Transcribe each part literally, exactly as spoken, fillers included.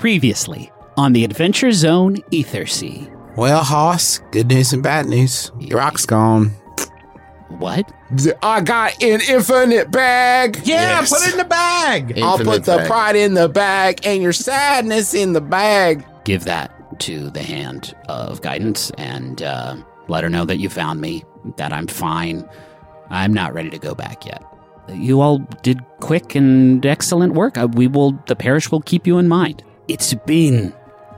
Previously on the Adventure Zone Ethersea. Well, Hoss, good news and bad news. Your rock's gone. What? I got an infinite bag. Yeah, yes. Put it in the bag. Infinite I'll put the bag. Pride in the bag and your sadness in the bag. Give that to the hand of guidance and uh, let her know that you found me, that I'm fine. I'm not ready to go back yet. You all did quick and excellent work. Uh, we will, the parish will keep you in mind. It's been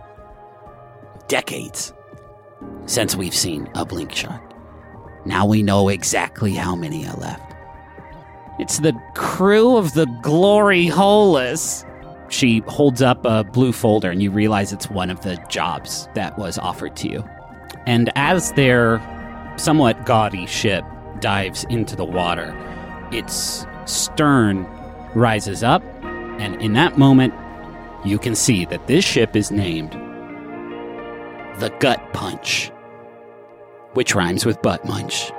decades since we've seen a blink shark. Now we know exactly how many are left. It's the crew of the Glory Holus. She holds up a blue folder and you realize it's one of the jobs that was offered to you. And as their somewhat gaudy ship dives into the water, its stern rises up, and in that moment, you can see that this ship is named the Gut Punch, which rhymes with butt munch.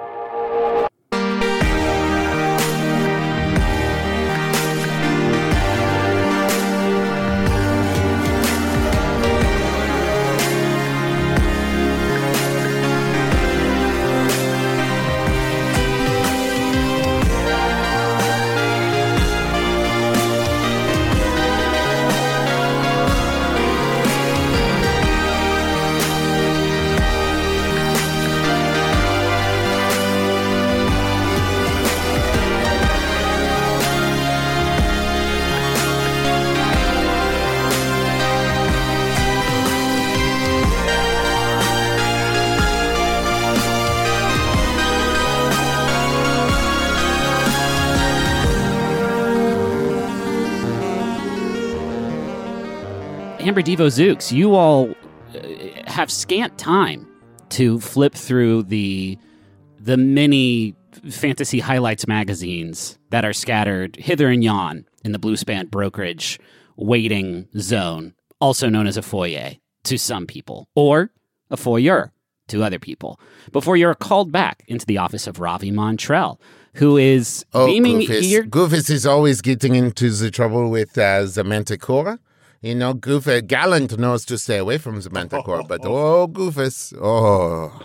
Amber Devo Zooks, you all have scant time to flip through the the many fantasy highlights magazines that are scattered hither and yon in the Blue Span brokerage waiting zone, also known as a foyer to some people, or a foyer to other people, before you're called back into the office of Ravi Montrell, who is oh, beaming Goofus. ear... Goofus is always getting into the trouble with uh, the Manticore. You know, Goofus, Gallant knows to stay away from the Manticore, but oh, Goofus, oh.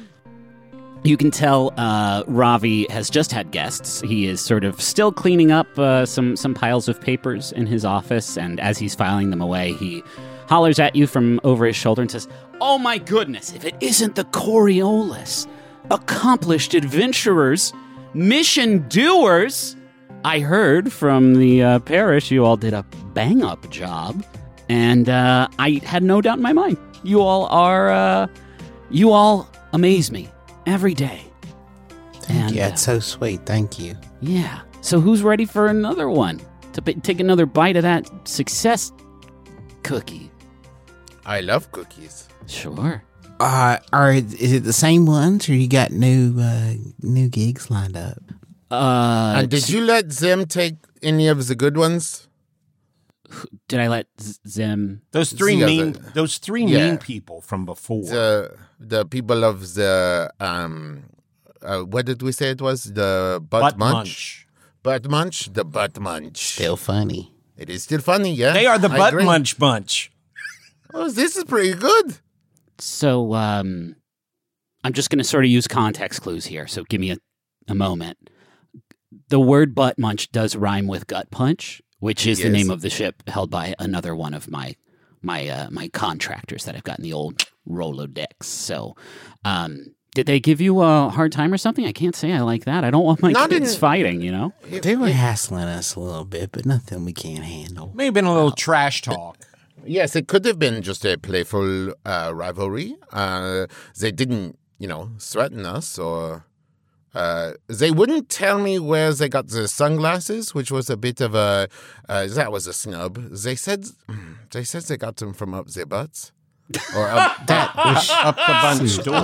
You can tell uh, Ravi has just had guests. He is sort of still cleaning up uh, some, some piles of papers in his office, and as he's filing them away, he hollers at you from over his shoulder and says, "Oh my goodness, if it isn't the Coriolis, accomplished adventurers, mission doers! I heard from the uh, parish you all did a bang-up job, and uh, I had no doubt in my mind. You all are, uh, you all amaze me every day." Thank and, you. Uh, That's so sweet. Thank you. Yeah. So who's ready for another one? To b- take another bite of that success cookie? I love cookies. Sure. Uh, are is it the same ones, or you got new uh, new gigs lined up? Uh, and did you let them take any of the good ones? Did I let Z- them? Those three the mean other, those three yeah. mean people from before. The the people of the um, uh, what did we say it was? The butt, butt munch? munch. Butt munch. The butt munch. Still funny. It is still funny. Yeah, they are the I butt agree. munch bunch. Oh, this is pretty good. So, um, I'm just going to sort of use context clues here. So give me a, a moment. The word butt munch does rhyme with gut punch, which is yes. the name of the ship held by another one of my my uh, my contractors that I've got in the old Rolodex. So, um, did they give you a hard time or something? I can't say I like that. I don't want my Not kids in, fighting, you know? They were hassling us a little bit, but nothing we can't handle. Maybe been a little trash talk. Yes, it could have been just a playful uh, rivalry. Uh, they didn't, you know, threaten us or... Uh, they wouldn't tell me where they got the sunglasses, which was a bit of a... Uh, that was a snub. They said they said they got them from up their butts. Or up, That was Up the bunch door.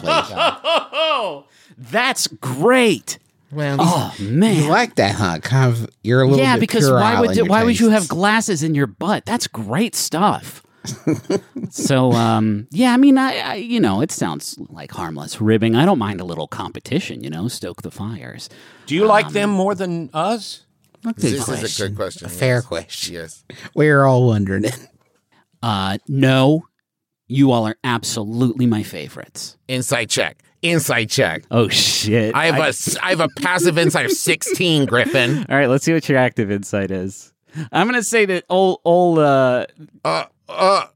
Oh, that's great. well. Oh, man. You like that, huh? Kind of. You're a little Yeah, bit because puerile why would in your why would you have tastes. glasses in your butt? That's great stuff. So, um, yeah, I mean, I, I, you know, it sounds like harmless ribbing. I don't mind a little competition, you know, stoke the fires. Do you like them more than us? A good This question. is a good question. A fair yes. question. Yes. We're all wondering it. Uh, no, you all are absolutely my favorites. Insight check. Insight check. Oh, shit. I have a s- I have a passive insight of sixteen, Griffin. All right, let's see what your active insight is. I'm going to say that old, old, uh, Uh, uh.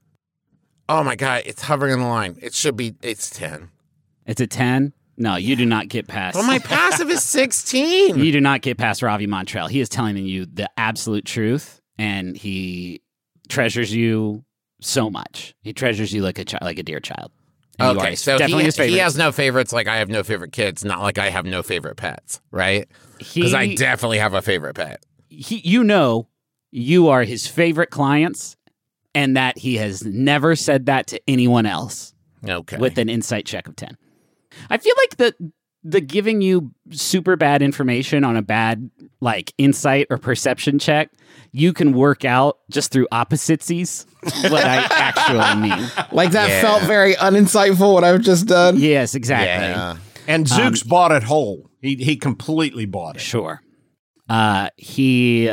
Oh my God! It's hovering on the line. It should be. It's ten. it's a ten. No, you do not get past. Well, my passive is sixteen. You do not get past Ravi Montreal. He is telling you the absolute truth, and he treasures you so much. He treasures you like a child, like a dear child. And you Okay, are so definitely he, his favorite. he has no favorites like I have no favorite kids, not like I have no favorite pets, right? He- Because I definitely have a favorite pet. he, you know, you are his favorite clients, and that he has never said that to anyone else. Okay. With an insight check of ten. I feel like the the giving you super bad information on a bad like insight or perception check, you can work out just through oppositesies what I actually mean. Like that Yeah. felt very uninsightful. What I've just done. Yes, exactly. Yeah. And Zooks bought it whole. He he completely bought it. Sure. Uh, he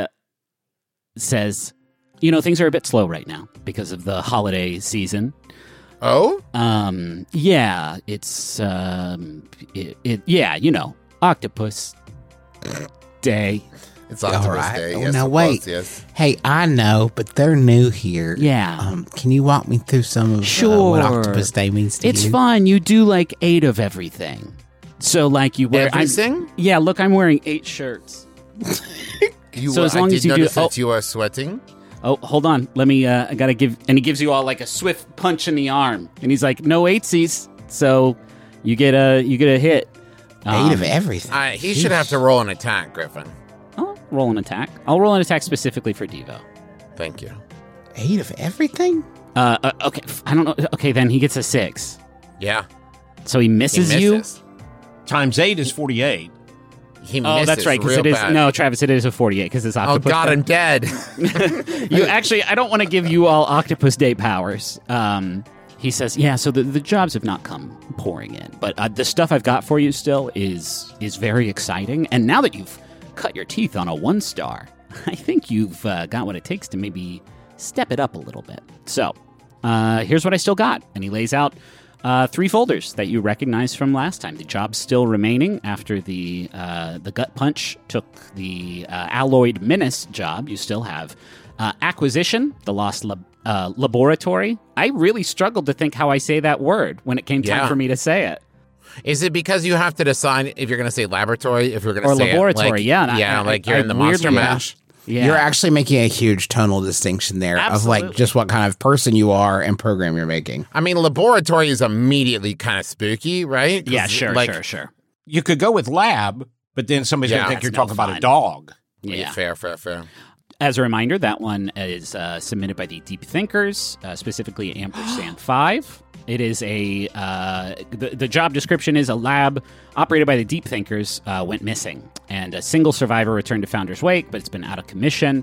says, you know, things are a bit slow right now because of the holiday season. Oh? Um, yeah, it's, um, it, it yeah, you know, Octopus Day. It's Octopus right. Day. Oh, Yes, now of wait. course, yes. Hey, I know, but they're new here. Yeah. Um, can you walk me through some of uh, Sure. what Octopus Day means to It's you? fine. You do like eight of everything. So, like, you wear I'm- Everything? yeah, look, I'm wearing eight shirts. You, So as long I did as you do- notice that oh. you are sweating. Oh, hold on. Let me, uh, I gotta give, and he gives you all like a swift punch in the arm. And he's like, no eightsies. So you get a, you get a hit. Eight Um, of everything. Uh, he should have to roll an attack, Griffin. I'll roll an attack. I'll roll an attack specifically for Devo. Thank you. Eight of everything? Uh, uh, okay. f- I don't know. Okay, then he gets a six. Yeah. So he He misses, misses. you. Times eight is forty-eight. He Oh, misses that's right. Because real it is bad. no, Travis. It is a forty-eight because it's Oh, octopus. God, Day. I'm dead. You actually, I don't want to give you all Octopus Day powers. Um, he says, yeah. So the, the jobs have not come pouring in, but uh, the stuff I've got for you still is is very exciting. And now that you've cut your teeth on a one star, I think you've uh, got what it takes to maybe step it up a little bit. So uh, here's what I still got, and he lays out uh, three folders that you recognize from last time. The job's still remaining after the uh, the gut punch took the uh, alloyed menace job. You still have uh, acquisition, the lost lab, uh, laboratory. I really struggled to think how I say that word when it came time Yeah. for me to say it. Is it because you have to decide if you're going to say laboratory, if you're going to Or say laboratory, it like, yeah, and I- yeah, I- like you're I in the Monster weirdly- Mash? Yeah, You're actually making a huge tonal distinction there of Absolutely. like just what kind of person you are and program you're making. I mean, laboratory is immediately kind of spooky, right? 'Cause, yeah, sure, like, sure, sure. You could go with lab, but then somebody's Yeah, going to think that's you're no talking about fun. a dog. Yeah. Fair, fair, fair. As a reminder, that one is uh, submitted by the Deep Thinkers, uh, specifically Ampersand five. It is a, uh, the, the job description is a lab operated by the Deep Thinkers uh, went missing. And a single survivor returned to Founder's Wake, but it's been out of commission,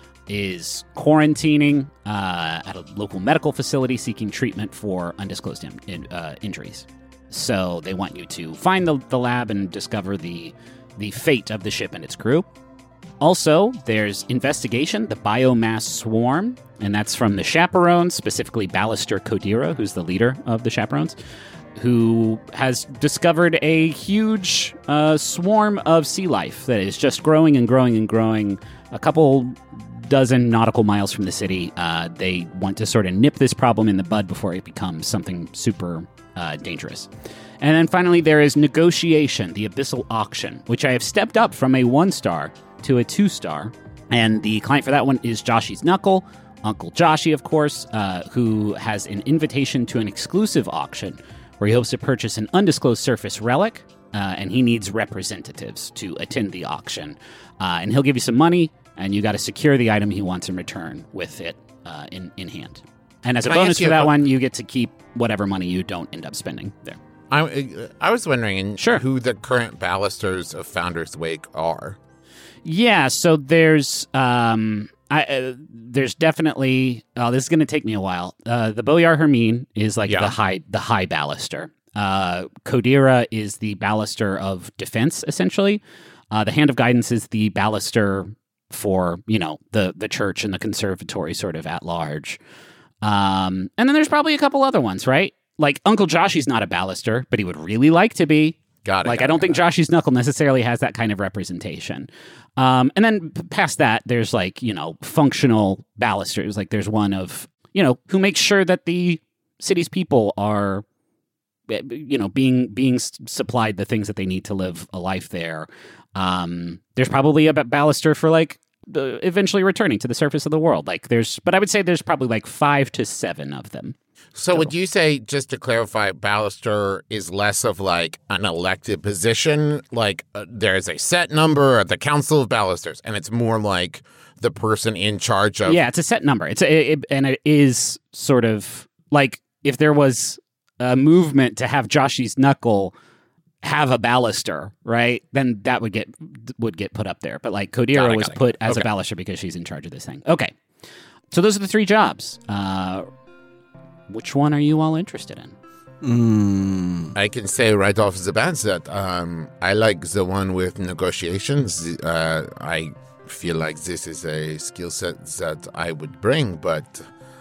is quarantining uh, at a local medical facility seeking treatment for undisclosed in, in, uh, injuries. So they want you to find the, the lab and discover the, the fate of the ship and its crew. Also, there's Investigation, the Biomass Swarm, and that's from the Chaperones, specifically Ballister Kodira, who's the leader of the Chaperones, who has discovered a huge uh, swarm of sea life that is just growing and growing and growing. A couple dozen nautical miles from the city. Uh, they want to sort of nip this problem in the bud before it becomes something super uh, dangerous. And then finally, there is Negotiation, the Abyssal Auction, which I have stepped up from a one-star to a two-star. And the client for that one is Joshy's Knuckle, Uncle Joshy, of course, uh, who has an invitation to an exclusive auction where he hopes to purchase an undisclosed surface relic, uh, and he needs representatives to attend the auction. Uh, and he'll give you some money, and you got to secure the item he wants in return with it uh, in, in hand. And as a Can I bonus ask you for that a- one, you get to keep whatever money you don't end up spending there. I, I was wondering Sure. who the current ballisters of Founder's Wake are. Yeah, so there's um, I, uh, there's definitely. Oh, this is going to take me a while. Uh, the Boyar Hermine is like Yeah. the high the high baluster. Uh, Kodira is the baluster of defense, essentially. Uh, the Hand of Guidance is the baluster for you know the the church and the conservatory, sort of at large. Um, and then there's probably a couple other ones, right? Like Uncle Joshy's not a Ballister, but he would really like to be. Got it. Like, got I don't it, think got Joshy's Knuckle necessarily has that kind of representation. Um, and then p- past that, there's like, you know, functional Ballisters. Like there's one of, you know, who makes sure that the city's people are, you know, being being s- supplied the things that they need to live a life there. Um, there's probably a b- Ballister for like the eventually returning to the surface of the world. Like there's, but I would say there's probably like five to seven of them. So would you say, just to clarify, Ballister is less of like an elected position? Like uh, there's a set number at the Council of Ballisters, and it's more like the person in charge of... Yeah, it's a set number. It's a, it, and it is sort of like if there was a movement to have Joshy's Knuckle have a Ballister, right? Then that would get would get put up there. But like Kodira Got it, was got it. put as Okay. a Ballister because she's in charge of this thing. Okay, so those are the three jobs. Uh, which one are you all interested in? Mm. I can say right off the bat that um, I like the one with negotiations. Uh, I feel like this is a skill set that I would bring, but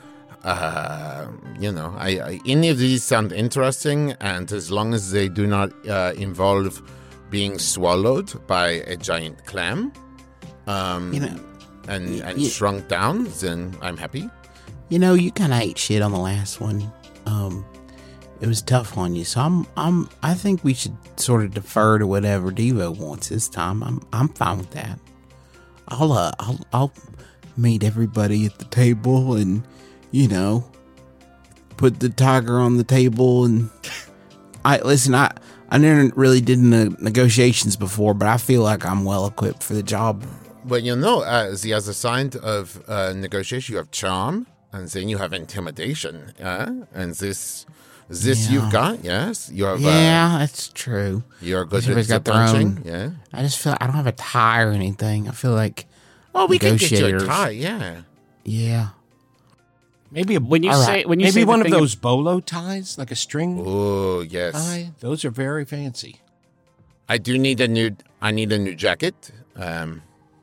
uh, you know, I, I any of these sound interesting, and as long as they do not uh, involve being swallowed by a giant clam, um, You know, and and y- shrunk down, then I'm happy. you know, you kind of ate shit on the last one. Um, it was tough on you, so I'm, I'm, I think we should sort of defer to whatever Devo wants this time. I'm, I'm fine with that. I'll, uh, I'll, I'll meet everybody at the table, and you know, put the tiger on the table. And I listen. I, I never really did ne- negotiations before, but I feel like I'm well equipped for the job. Well, you know, uh, the other side of uh, negotiation, you have charm, and then you have intimidation. Uh, and this, this Yeah. you've got, yes. You have, Yeah, that's true. uh, you're good at Everybody's the got their punching. own- Yeah. I just feel I don't have a tie or anything. I feel like Well, we can get you a negotiators. tie, yeah. Yeah. Maybe a, When you All say right. when you maybe say the one of thing- those bolo ties, like a string Oh, yes. tie. Those are very fancy. I do need a new, I need a new jacket. Um,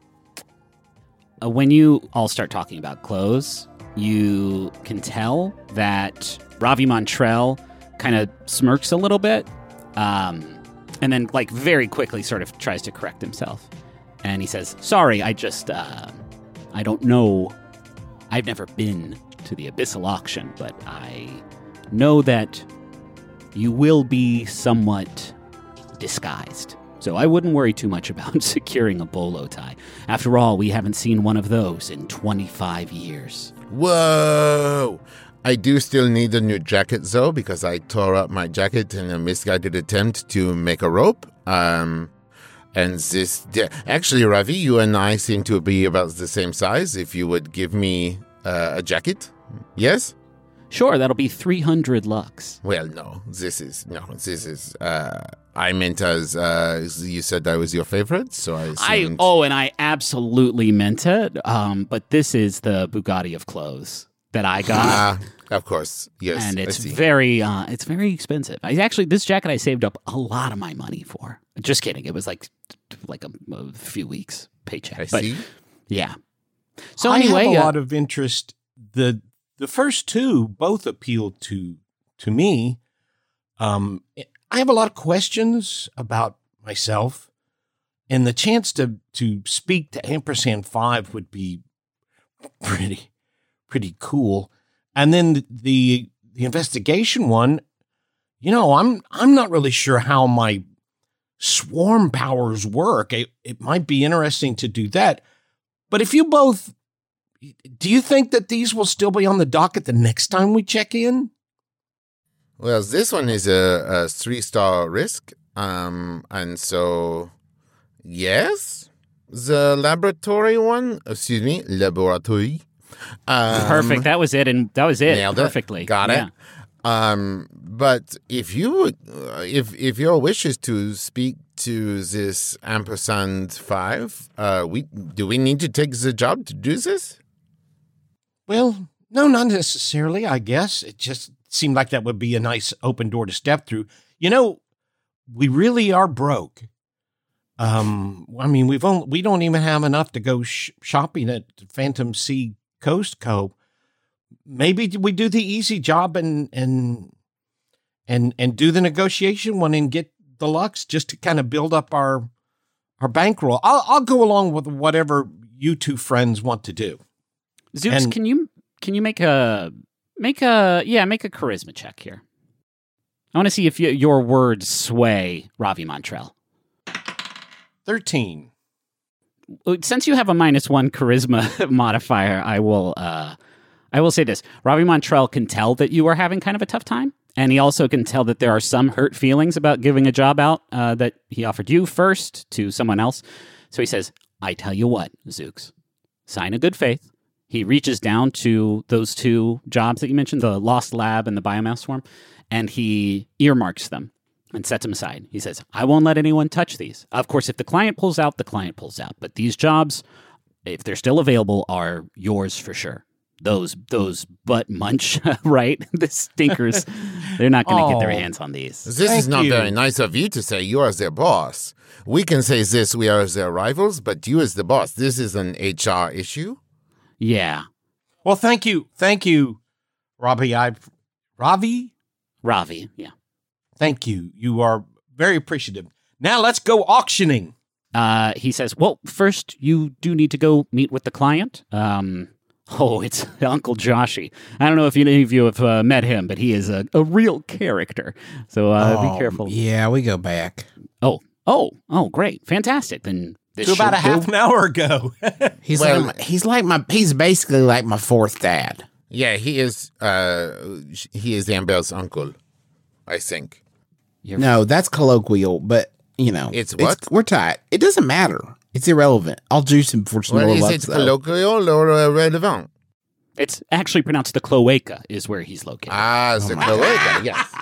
uh, when you all start talking about clothes, you can tell that Ravi Montrell kind of smirks a little bit, um, and then like very quickly sort of tries to correct himself, and he says, "Sorry, I just uh, I don't know. I've never been to the Abyssal Auction, but I know that you will be somewhat disguised. So I wouldn't worry too much about securing a bolo tie. After all, we haven't seen one of those in twenty-five years. whoa! I do still need a new jacket, though, because I tore up my jacket in a misguided attempt to make a rope. Um, and this, yeah, actually, Ravi, you and I seem to be about the same size. If you would give me uh, a jacket, yes? Sure, that'll be three hundred lux. Well, no, this is no, this is. Uh, I meant as uh, you said I was your favorite, so I. I Assumed, oh, and I absolutely meant it. Um, but this is the Bugatti of clothes that I got. Ah, of course, yes, And I it's see. very, uh, it's very expensive. I actually, this jacket I saved up a lot of my money for. Just kidding. It was like, like a, a few weeks paycheck. I but see. yeah. So I anyway, have a uh, lot of interest. The the first two both appealed to to me. Um, I have a lot of questions about myself, and the chance to to speak to Ampersand Five would be pretty pretty cool. And then the the investigation one, you know, I'm I'm not really sure how my swarm powers work. It, it might be interesting to do that. But if you both, do you think that these will still be on the docket the next time we check in? Well, this one is a, a three-star risk, um, and so yes, the laboratory one. Excuse me, laboratory. Um, perfect. That was it. And that was it. Nailed it. Perfectly. Got Yeah. it. Um, but if you would, uh, if if your wish is to speak to this ampersand five, uh, we do we need to take the job to do this? Well, no, not necessarily, I guess. It just seemed like that would be a nice open door to step through. You know, we really are broke. Um, I mean, we've only, we don't even have enough to go sh- shopping at Phantom Sea Coast Co. maybe we do the easy job and and and and do the negotiation one and get deluxe just to kind of build up our our bankroll. I'll I'll go along with whatever you two friends want to do. Zeus, And- can you can you make a make a yeah make a charisma check here? I want to see if you, your words sway Ravi Montrell. thirteen. Since you have a minus one charisma modifier, I will uh, I will say this: Ravi Montrell can tell that you are having kind of a tough time, and he also can tell that there are some hurt feelings about giving a job out uh, that he offered you first to someone else. So he says, "I tell you what, Zooks, sign a good faith." He reaches down to those two jobs that you mentioned, the Lost Lab and the Biomass Swarm, and he earmarks them and sets them aside. He says, I won't let anyone touch these. Of course, if the client pulls out, the client pulls out. But these jobs, if they're still available, are yours for sure. Those those butt munch, right? The stinkers, they're not going to get their Oh. hands on these. This Thank is not you. very nice of you to say you are their boss. We can say this, we are their rivals, but you as the boss, this is an H R issue. Yeah. Well, thank you, thank you, Robbie. I, Ravi, Ravi, yeah. thank you. You are very appreciative. Now let's go auctioning. Uh, he says, well, first you do need to go meet with the client. Um, oh, it's Uncle Joshy. I don't know if any of you have uh, met him, but he is a, a real character. So uh, Oh, be careful. Yeah, we go back. Oh, oh, oh, great. Fantastic. Then this To about a should go- half an hour ago. He's Well- like my, he's like my he's basically like my fourth dad. Yeah, he is uh he is Amber's uncle, I think. You're- No, that's colloquial, but you know, It's what? we're tight. It doesn't matter. It's irrelevant. I'll juice him for some Well, more is bucks, it though. colloquial or uh, relevant? It's actually pronounced the cloaca is where he's located. Ah, the cloaca, yes.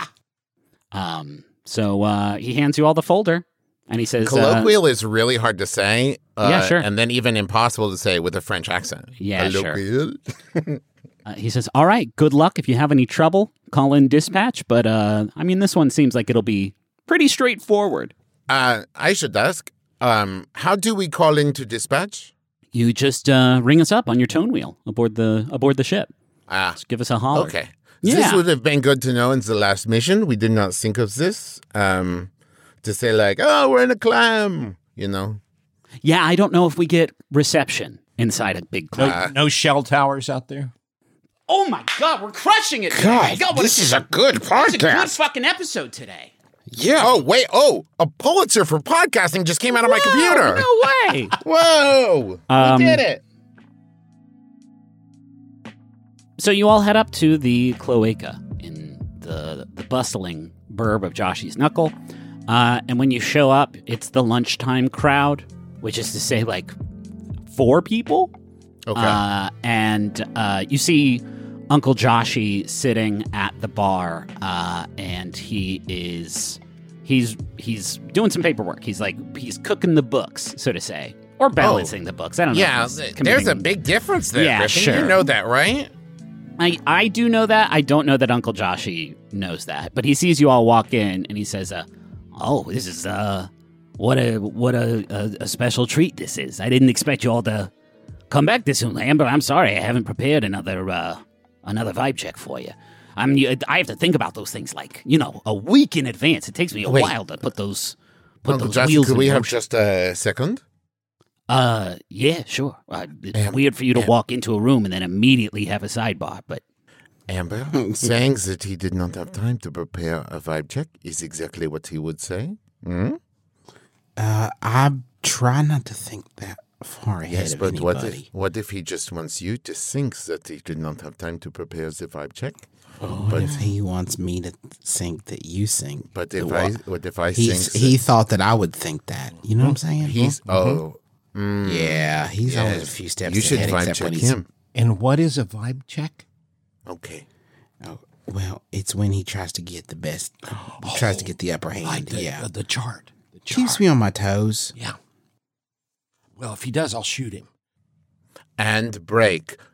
Um, so uh, he hands you all the folder, and he says, uh, Colloquial is really hard to say. Uh, Yeah, sure. And then even impossible to say with a French accent. Yeah, sure. Colloquial. uh, he says, all right, good luck. If you have any trouble, call in dispatch. But, uh, I mean, this one seems like it'll be pretty straightforward. Uh, I should ask, um, how do we call into dispatch? You just uh, ring us up on your tone wheel aboard the aboard the ship. Ah, Just give us a holler. okay. Yeah. This would have been good to know in the last mission. We did not think of this. Um, to say like, oh, we're in a clam, you know. Yeah, I don't know if we get reception inside a big No, cloud. no shell towers out there. Oh my God, we're crushing it! God, God, what this a, is a good this is a good podcast. fucking episode today. Yeah. Oh, wait. Oh, a Pulitzer for podcasting just came out of my computer. No way. Whoa. Um, we did it. So you all head up to the cloaca in the the bustling burb of Joshy's Knuckle. Uh, and when you show up, it's the lunchtime crowd, which is to say, like, four people. Okay. Uh, and uh, you see Uncle Joshy sitting at the bar, uh, and he is he's he's doing some paperwork. He's like he's cooking the books, so to say, or balancing the books. I don't know. yeah, He's th- committing- there's a big difference there. Yeah, Griffin. sure. You know that, right? I, I do know that. I don't know that Uncle Joshy knows that. But he sees you all walk in and he says, uh, oh, this is uh what a what a, a, a special treat this is. I didn't expect you all to come back this soon, Amber. I'm sorry I haven't prepared another uh another vibe check for you. I'm I have to think about those things like, you know, a week in advance. It takes me a Wait. while to put those put Uncle those Joshy, wheels could in we have motion. just a second? Uh, yeah, sure. Uh, it's Am- weird for you to am- walk into a room and then immediately have a sidebar, but Amber, saying that he did not have time to prepare a vibe check is exactly what he would say. Hmm? Uh, I try not to think that far ahead Yes, of but what anybody. if, what if he just wants you to think that he did not have time to prepare the vibe check? What if he wants me to think that you think? But that if what- I, what if I he's, think he thought that I would think that. You know what I'm saying? he's, oh, yeah, he's always a yes. few steps You should ahead. vibe except when check he's, him. And what is a vibe check? Okay. Oh, well, it's when he tries to get the best, tries to get the upper hand. Like the, yeah, the, the chart. The chart. keeps me on my toes. Yeah. Well, if he does, I'll shoot him. And break.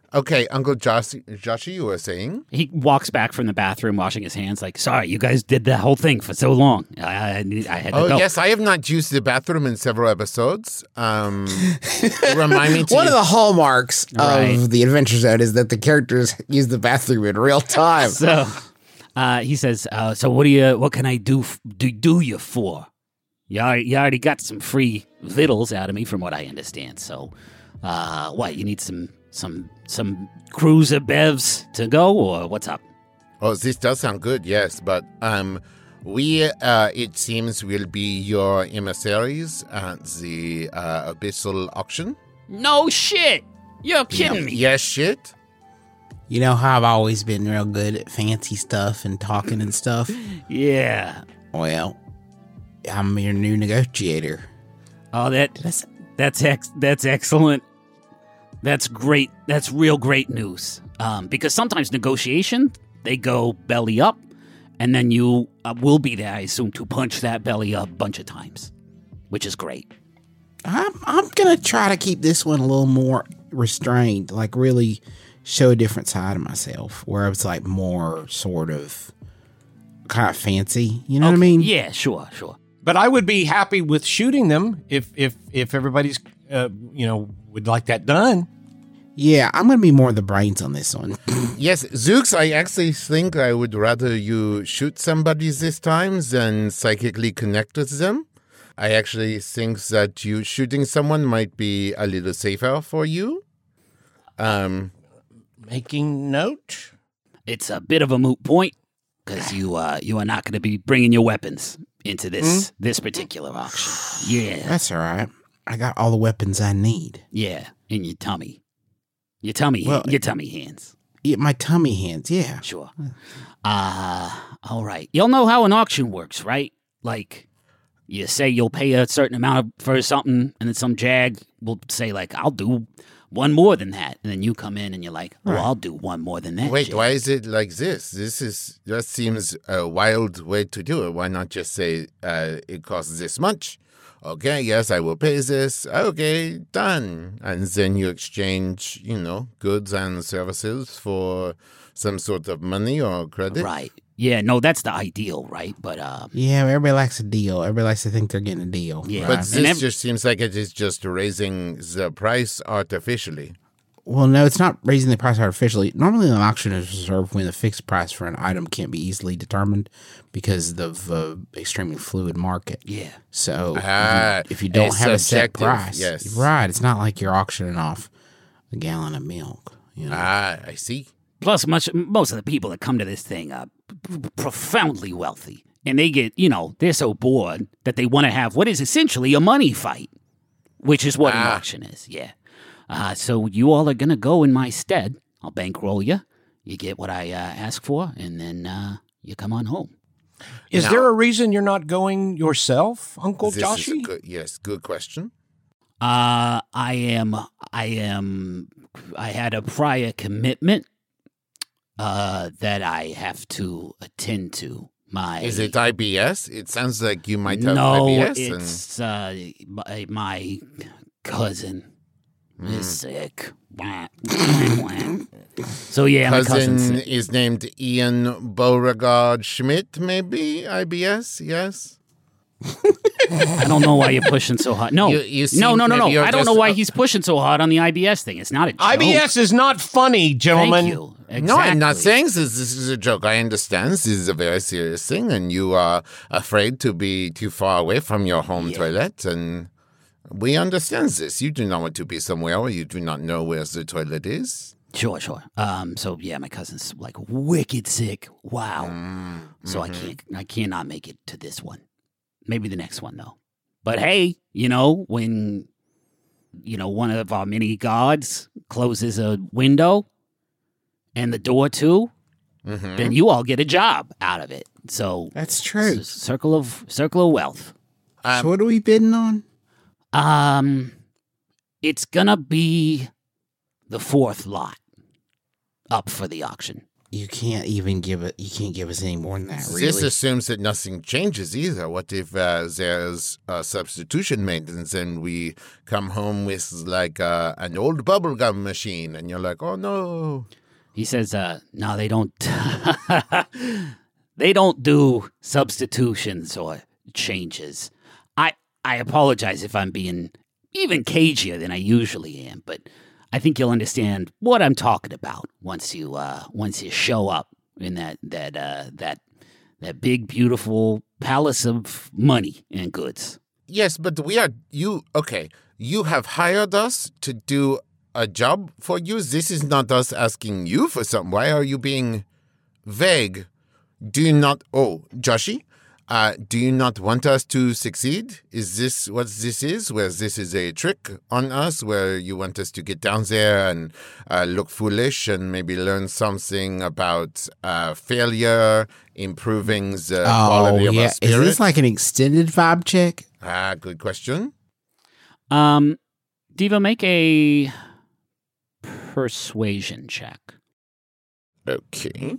Okay, Uncle Josh, Joshy, you were saying? He walks back from the bathroom, washing his hands, like, sorry, you guys did the whole thing for so long. I, I, I had to Oh, go. yes, I have not used the bathroom in several episodes. Um, remind me to One use- of the hallmarks Right. of the Adventure Zone is that the characters use the bathroom in real time. So uh, he says, uh, so what do you, what can I do, f- do, do you for? You already, you already got some free vittles out of me from what I understand. So uh, what, you need some, some, some cruiser bevs to go, or what's up? Oh, this does sound good, yes, but um, we, uh, it seems, will be your emissaries at the uh, Abyssal auction. No shit. You're kidding me. Yes, shit. You know how I've always been real good at fancy stuff and talking and stuff? Yeah. Well, I'm your new negotiator. Oh, that That's, that's ex- that's excellent. That's great. That's real great news. Um, because sometimes negotiation, they go belly up, and then you uh, will be there, I assume, to punch that belly up a bunch of times, which is great. I'm, I'm going to try to keep this one a little more restrained, like really show a different side of myself, where it's like more sort of kind of fancy. You know what I mean? Yeah, sure, sure. But I would be happy with shooting them if if if everybody's uh, you know would like that done. Yeah, I'm going to be more the brains on this one. Yes, Zooks, I actually think I would rather you shoot somebody this time than psychically connect with them. I actually think that you shooting someone might be a little safer for you. Um, Making note. It's a bit of a moot point because you uh, you are not going to be bringing your weapons into this this particular auction. Yeah, That's all right. I got all the weapons I need. yeah, in your tummy, your tummy, Well, your tummy hands. Yeah, my tummy hands, yeah. Sure. Uh, all right. You'll know how an auction works, right? Like, you say you'll pay a certain amount for something, and then some jag will say, like, I'll do one more than that. And then you come in and you're like, oh, I'll do one more than that. wait, jag. why is it like this? This is that seems a wild way to do it. Why not just say uh, it costs this much? Okay, yes, I will pay this. Okay, done. And then you exchange, you know, goods and services for some sort of money or credit. Right. Yeah, no, that's the ideal, right? But, uh, Yeah, everybody likes a deal. Everybody likes to think they're getting a deal. Yeah. But right? this And ev- just seems like it is just raising the price artificially. Well, no, it's not raising the price artificially. Normally, an auction is reserved when the fixed price for an item can't be easily determined because of the extremely fluid market. yeah. So, Ah, if you don't it's have a set subjective, price, yes. right? It's not like you're auctioning off a gallon of milk. You know, Ah, I see. Plus, much most of the people that come to this thing are p- p- profoundly wealthy. And they get, you know, they're so bored that they want to have what is essentially a money fight, which is what an Ah. auction is, yeah. Uh, so you all are going to go in my stead. I'll bankroll you. You get what I uh, ask for, and then uh, you come on home. Is Now- there a reason you're not going yourself, Uncle This is a Joshy? good, yes, good question. Uh, I am, I am, I had a prior commitment uh, that I have to attend to. My Is it I B S? It sounds like you might have no, I B S. it's uh, my, my cousin Hmm. is sick. So yeah, and my cousin cousin's sick. is named Ian Beauregard Schmidt, maybe? I B S, yes? I don't know why you're pushing so hard. No, You- you no, seem no, no, no. maybe you're I don't know just- why he's pushing so hard on the I B S thing. It's not a joke. I B S is not funny, gentlemen. Thank you. Exactly. No, I'm not saying this, this is a joke. I understand this is a very serious thing, and you are afraid to be too far away from your home toilet, and we understand this. You do not want to be somewhere where you do not know where the toilet is. Sure, sure. Um, so yeah, my cousin's like wicked sick. Wow. Mm, So I mhm. can't, I cannot make it to this one. Maybe the next one though. But hey, you know when, you know one of our mini gods closes a window, and the door too, Mhm. then you all get a job out of it. So that's true. c- circle of circle of wealth. Um, So, what are we bidding on? Um, it's gonna be the fourth lot up for the auction. you can't even give it. You can't give us any more than that. Really. This assumes that nothing changes either. What if uh, there's a substitution maintenance and we come home with like uh, an old bubblegum machine and you're like, oh no. He says, uh, no, they don't. They don't do substitutions or changes. I I apologize if I'm being even cagier than I usually am, but I think you'll understand what I'm talking about once you uh, once you show up in that that uh, that that big beautiful palace of money and goods. Yes, but we are you. Okay, you have hired us to do a job for you. This is not us asking you for something. Why are you being vague? Do you not? Oh, Joshi, uh, do you not want us to succeed? Is this what this is? Where this is a trick on us? Where you want us to get down there and uh, look foolish and maybe learn something about uh, failure, improving the quality oh of yeah, our spirit? is this like an extended vibe check? Ah, good question. Um, Diva, make a persuasion check. Okay.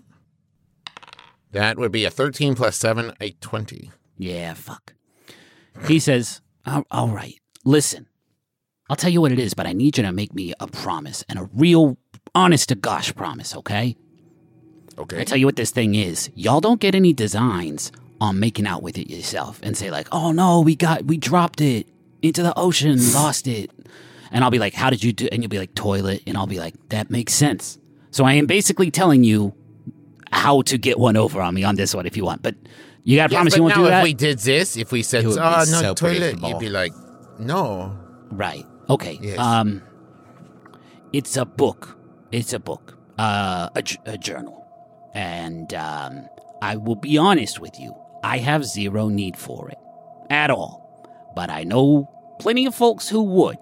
That would be a thirteen plus seven, a twenty. Yeah, fuck. He says, all, all right, listen, I'll tell you what it is, but I need you to make me a promise, and a real, honest-to-gosh promise, okay? Okay. I tell you what this thing is. Y'all don't get any designs on making out with it yourself and say like, oh, no, we got, we dropped it into the ocean, lost it. And I'll be like, how did you do? And you'll be like, toilet. And I'll be like, that makes sense. So I am basically telling you how to get one over on me on this one if you want. But you got to Yes, promise but you won't now do that? if we did this, if we said, It would be oh, no, so toilet, predictable. you'd be like, no. Right. Okay. Yes. Um, it's a book. It's a book. Uh, a, j- a journal. And um, I will be honest with you. I have zero need for it. At all. But I know plenty of folks who would.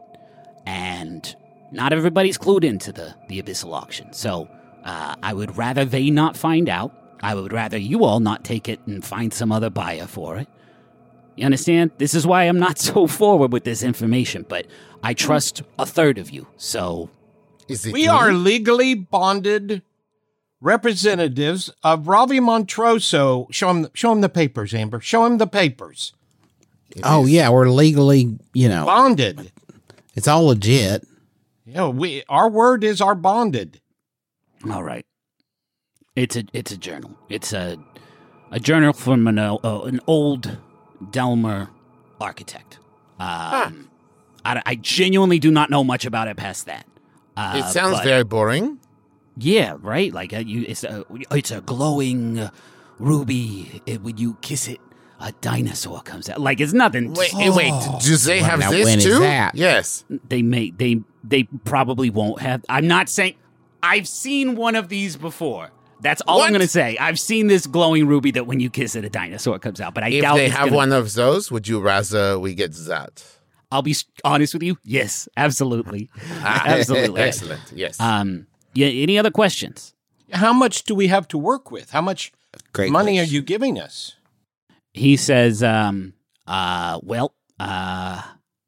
And not everybody's clued into the, the Abyssal auction. So uh, I would rather they not find out. I would rather you all not take it and find some other buyer for it. You understand? This is why I'm not so forward with this information, but I trust a third of you, so... Is it We me? are legally bonded representatives of Ravi Montroso. Show him, show him the papers, Amber. Show him the papers. It Oh is- yeah, we're legally, you know, Bonded. it's all legit. Yeah, we. Our word is our bonded. All right. It's a it's a journal. It's a a journal from an, uh, an old Delmer architect. Um, I, I genuinely do not know much about it past that. Uh, It sounds but- very boring. Yeah, right. Like uh, you, it's a it's a glowing uh, ruby. It, when you kiss it, a dinosaur comes out. Like it's nothing. Wait, eh, wait, do they Well, have now this when is too? that? Yes. They may they they probably won't have. I'm not saying. I've seen one of these before. That's all What? I'm going to say. I've seen this glowing ruby that when you kiss it, a dinosaur comes out. But I If doubt they it's have gonna, one of those, would you rather we get that? I'll be s- honest with you. Yes, absolutely, absolutely. Excellent. Yes. Um, yeah. Any other questions? How much do we have to work with? How much Great money question. are you giving us? He says, um, uh, well, uh,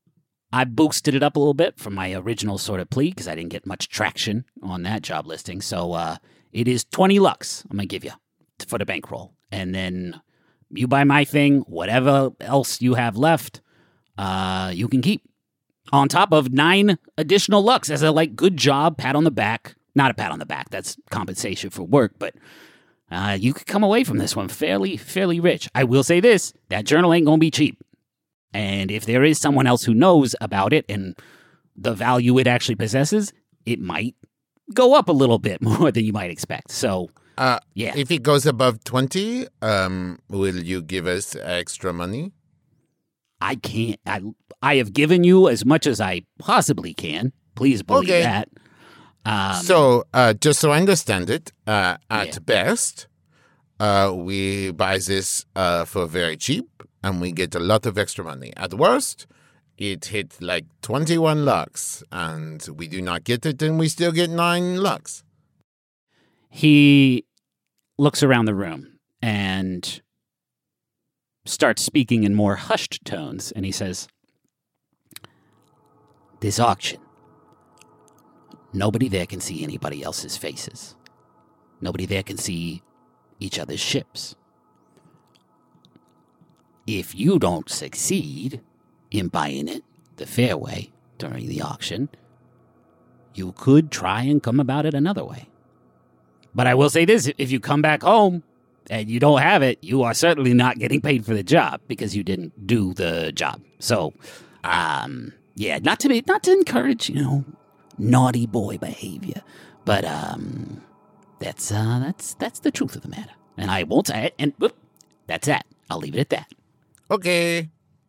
I boosted it up a little bit from my original sort of plea because I didn't get much traction on that job listing. So uh, it is twenty lux I'm going to give you for the bankroll. And then you buy my thing, whatever else you have left, uh, you can keep. On top of nine additional lux as a, like, good job, pat on the back. Not a pat on the back. That's compensation for work, but uh, you could come away from this one fairly, fairly rich. I will say this, that journal ain't going to be cheap. And if there is someone else who knows about it and the value it actually possesses, it might go up a little bit more than you might expect. So, uh, yeah. If it goes above twenty, um, will you give us extra money? I can't. I, I have given you as much as I possibly can. Please believe Okay. that. Um, so, uh, just so I understand it, uh, at Yeah. best, uh, we buy this uh, for very cheap and we get a lot of extra money. At worst, it hit like twenty-one lux and we do not get it and we still get nine lux. He looks around the room and starts speaking in more hushed tones, and he says, this auction, nobody there can see anybody else's faces. Nobody there can see each other's ships. If you don't succeed in buying it the fair way during the auction, you could try and come about it another way. But I will say this, if you come back home and you don't have it, you are certainly not getting paid for the job because you didn't do the job. So, um, yeah, not to be, not to encourage, you know, naughty boy behavior, but um, that's uh, that's that's the truth of the matter. And I won't say it, and whoop, that's that. I'll leave it at that. Okay.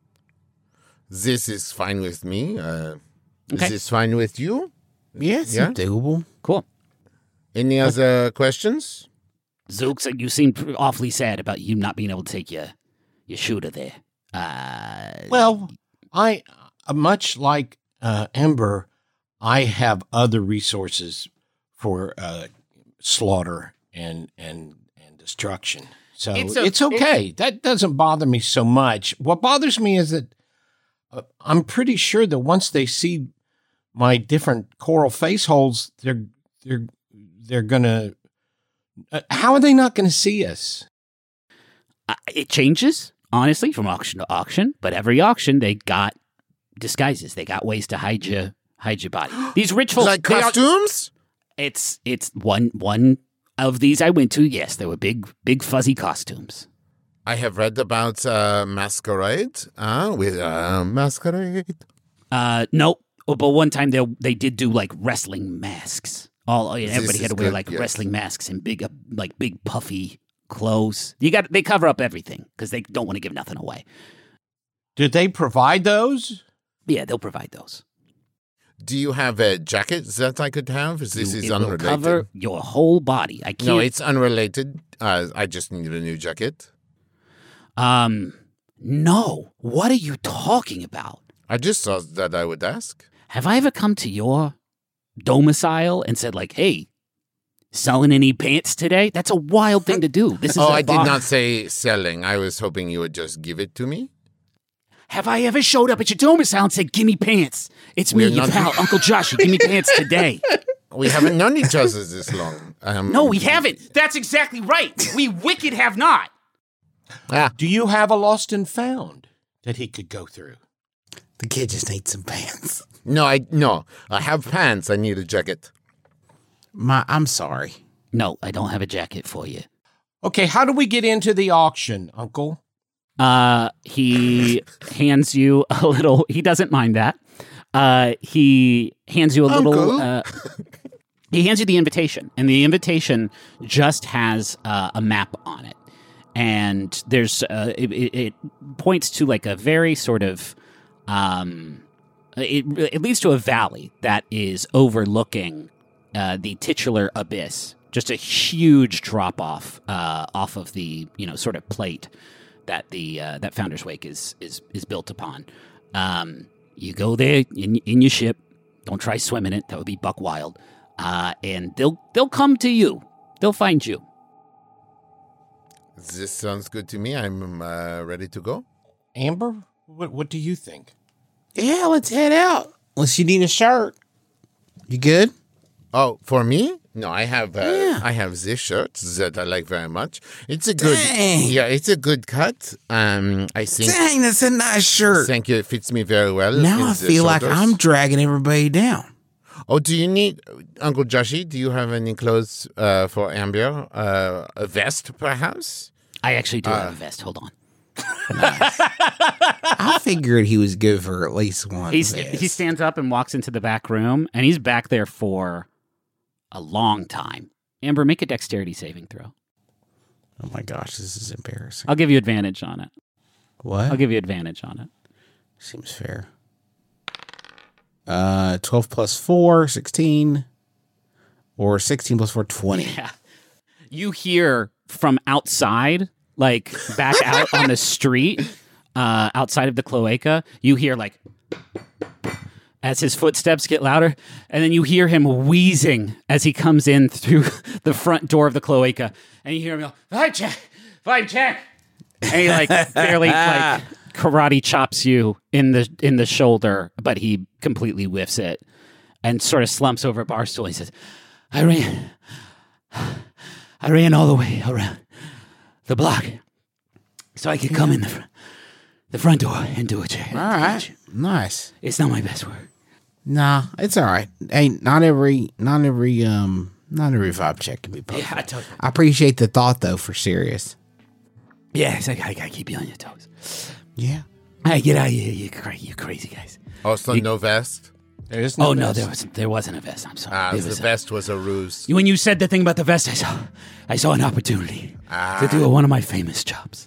This is fine with me. Uh, Okay. Is this fine with you? Yeah, it's Yeah? doable. Cool. Any other questions? Zooks, you seemed awfully sad about you not being able to take your your shooter there. Uh, Well, I, uh, much like uh, Ember, I have other resources for uh, slaughter and and and destruction. So It's it's, a- okay. That doesn't bother me so much. What bothers me is that uh, I'm pretty sure that once they see my different coral face holes, they're they're they're gonna. Uh, how are they not going to see us? Uh, it changes, honestly, from auction to auction. But every auction, they got disguises. They got ways to hide your hide your body. These rich folks, Like they are- costumes? it's it's one one of these I went to. Yes, there were big big fuzzy costumes. I have read about uh, masquerade. Uh, with uh, masquerade. Uh, no, oh, but one time they they did do like wrestling masks. All everybody is had to wear good, like yes. wrestling masks and big uh, like big puffy clothes. You got they cover up everything because they don't want to give nothing away. Did they provide those? Yeah, they'll provide those. Do you have a jacket that I could have? This You- is it will unrelated. cover your whole body. I can't. No, it's unrelated. Uh, I just need a new jacket. Um, no. What are you talking about? I just thought that I would ask. Have I ever come to your domicile and said like, "Hey, selling any pants today?" That's a wild thing to do. This is Oh, a I did bar. not say selling. I was hoping you would just give it to me. Have I ever showed up at your domicile and said, "Give me pants"? It's me, We're your not- pal, Uncle Josh. Give me pants today. We haven't known each other this long. Um, No, we haven't. That's exactly right. We wicked have not. Ah, Do you have a lost and found that he could go through? The kid just needs some pants. no, I no. I have pants. I need a jacket. My, I'm sorry. No, I don't have a jacket for you. Okay, how do we get into the auction, Uncle? Uh, he hands you a little. He doesn't mind that. Uh, he hands you a little. Uncle? Uh, he hands you the invitation, and the invitation just has uh, a map on it, and there's uh, it, it, it points to like a very sort of. Um, it, it leads to a valley that is overlooking uh, the titular abyss. Just a huge drop off uh, off of the you know sort of plate that the uh, that Founder's Wake is is is built upon. Um, you go there in in your ship. Don't try swimming it; that would be buck wild. Uh, and they'll they'll come to you. They'll find you. This sounds good to me. I'm uh, ready to go. Amber, what what do you think? Yeah, let's head out. Unless you need a shirt. You good? Oh, for me? No, I have. Uh, Yeah. I have this shirt that I like very much. It's a good. Dang. Yeah, it's a good cut. Um, I think. Dang, that's a nice shirt. Thank you. It fits me very well. Now in I the feel like shoulders. I'm dragging everybody down. Oh, do you need, Uncle Joshi? Do you have any clothes uh, for Amber? Uh, a vest, perhaps? I actually do have a vest. Hold on. I figured he was good for at least one. He's, vest. he stands up and walks into the back room, and he's back there for a long time. Amber, make a dexterity saving throw. Oh my gosh, this is embarrassing. I'll give you advantage on it. What? I'll give you advantage on it. Seems fair. Uh, twelve plus four, sixteen. Or sixteen plus four, twenty. Yeah. You hear from outside, like back out on the street, uh, outside of the cloaca, you hear like as his footsteps get louder, and then you hear him wheezing as he comes in through the front door of the cloaca, and you hear him go, "Five check, five check," and he like barely like karate chops you in the in the shoulder, but he completely whiffs it and sort of slumps over a bar stool. He says, "Irene, I ran all the way around the block so I could come in the, fr- the front door and do a chair. All right. Nice. It's not my best work. Nah, it's all right. Hey, not every, not every, um, not every vibe check can be perfect. Yeah, I told you. I appreciate the thought, though, for serious. Yeah, it's like, I gotta keep you on your toes. Yeah. All right, get out of here, you, cra- you crazy guys. Oh, so no vest? There is no Oh, no, vest. there, was, there wasn't a vest. I'm sorry. Ah, It the was a- vest was a ruse. When you said the thing about the vest, I saw, I saw an opportunity Ah. to do one of my famous jobs.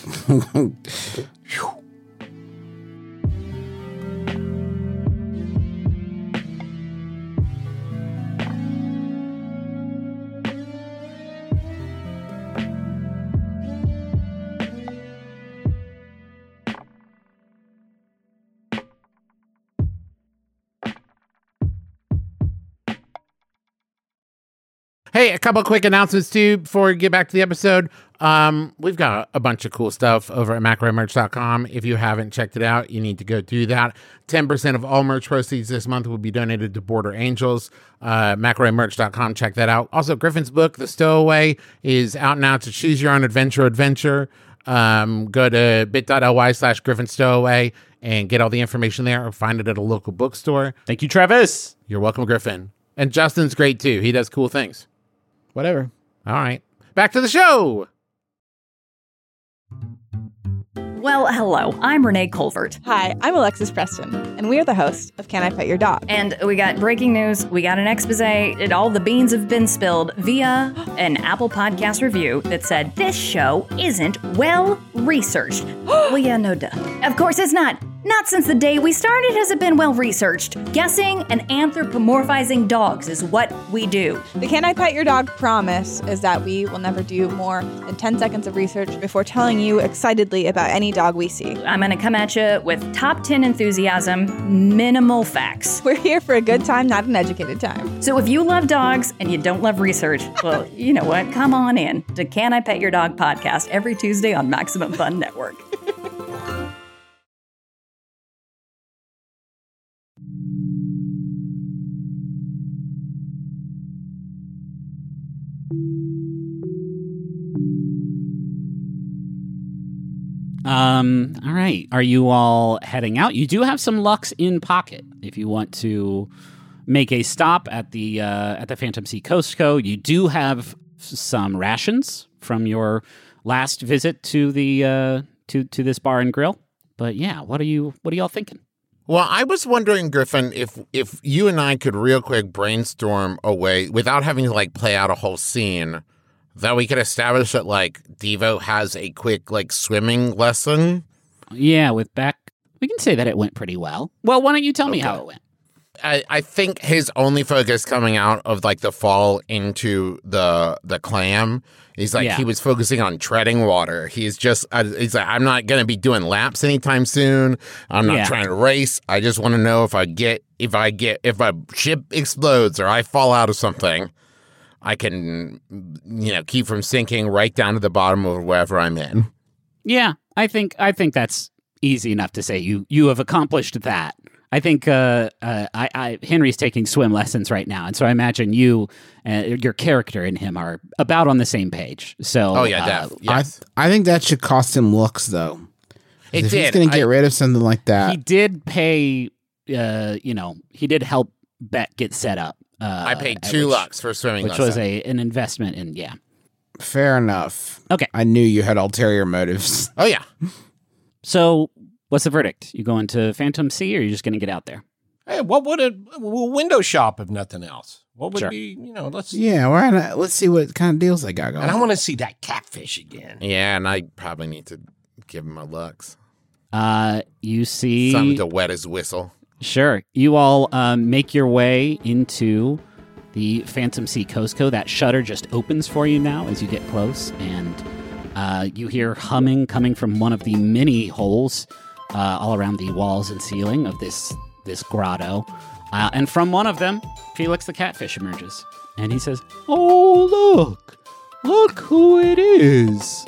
Hey, a couple quick announcements too before we get back to the episode. Um, we've got a bunch of cool stuff over at macro merch dot com. If you haven't checked it out, you need to go do that. ten percent of all merch proceeds this month will be donated to Border Angels. Uh, macro merch dot com, check that out. Also, Griffin's book, The Stowaway, is out now to choose your own adventure adventure. Um, go to bit.ly slash Griffin Stowaway and get all the information there, or find it at a local bookstore. Thank you, Travis. You're welcome, Griffin. And Justin's great too. He does cool things. Whatever. All right. Back to the show. Well, hello. I'm Renee Colvert. Hi, I'm Alexis Preston, and we are the hosts of Can I Pet Your Dog? And we got breaking news, we got an expose, and all the beans have been spilled via an Apple Podcast review that said, this show isn't well researched. Well, yeah, no duh. Of course it's not. Not since the day we started has it been well researched. Guessing and anthropomorphizing dogs is what we do. The Can I Pet Your Dog promise is that we will never do more than ten seconds of research before telling you excitedly about any dog we see. I'm gonna come at you with top ten enthusiasm, minimal facts. We're here for a good time, not an educated time. So if you love dogs and you don't love research, well, you know what? Come on in to Can I Pet Your Dog podcast every Tuesday on Maximum Fun Network. Um, all right. Are you all heading out? You do have some Lux in pocket if you want to make a stop at the uh, at the Phantom Sea Costco. You do have some rations from your last visit to the uh, to to this bar and grill. But yeah, what are you what are y'all thinking? Well, I was wondering, Griffin, if if you and I could real quick brainstorm a way without having to like play out a whole scene that we could establish that like Devo has a quick like swimming lesson. Yeah, with Beck, we can say that it went pretty well. Well, why don't you tell me Okay. how it went? I, I think his only focus coming out of like the fall into the the clam, he's like Yeah. he was focusing on treading water. He's just uh, he's like, I'm not gonna be doing laps anytime soon. I'm not Yeah. trying to race. I just want to know if I get if I get if my ship explodes or I fall out of something, I can you know keep from sinking right down to the bottom of wherever I'm in. Yeah, I think I think that's easy enough to say. You you have accomplished that. I think uh, uh, I, I Henry's taking swim lessons right now, and so I imagine you, uh, your character and him are about on the same page. So, Oh yeah, uh, def. Yes. I I think that should cost him looks, though. 'Cause It if he's did. going to I- get rid of something like that, he did pay. Uh, you know, he did help Bet get set up. Uh, I paid at two which, lux for swimming which lesson. was a an investment in yeah. fair enough. Okay, I knew you had ulterior motives. Oh yeah. so what's the verdict? You going to Phantom Sea, or are you just going to get out there? Hey, what would a, a window shop if nothing else? What would Sure. be, you know, let's. Yeah, we're at a, let's see what kind of deals they got going. And I want to see that catfish again. Yeah, and I probably need to give him my lux. Uh, you see Something to wet his whistle. Sure. You all um, make your way into the Phantom Sea Costco. That shutter just opens for you now as you get close, and uh, you hear humming coming from one of the many holes uh, all around the walls and ceiling of this this grotto. Uh, and from one of them, Felix the catfish emerges, and he says, "Oh, look! Look who it is!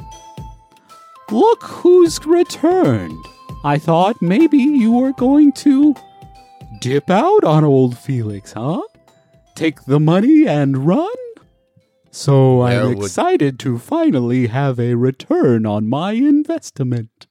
Look who's returned! I thought maybe you were going to dip out on old Felix, huh? Take the money and run? So Where I'm would- excited to finally have a return on my investment.